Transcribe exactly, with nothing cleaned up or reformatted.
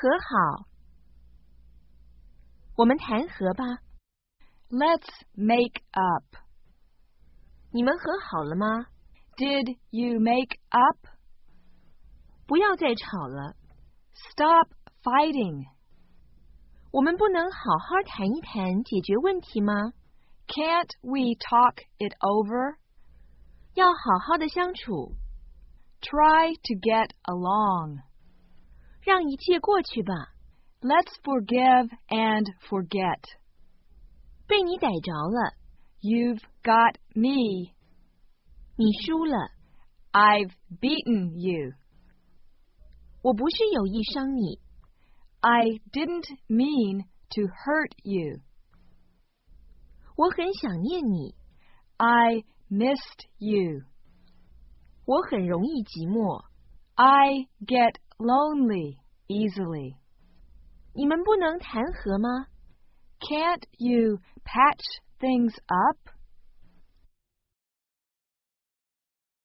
和好。我们谈和吧。 Let's make up. 你们和好了吗？ Did you make up? 不要再吵了。 Stop fighting. 我们不能好好谈一谈解决问题吗？ Can't we talk it over? 要好好的相处。 Try to get along. 让一切过去吧。 Let's forgive and forget. 被你逮着了。 You've got me. 你输了。 I've beaten you. 我不是有意伤你。 I didn't mean to hurt you. 我很想念你。 I missed you. 我很容易寂寞。 I get lonely easily. 你们不能谈和吗？ Can't you patch things up?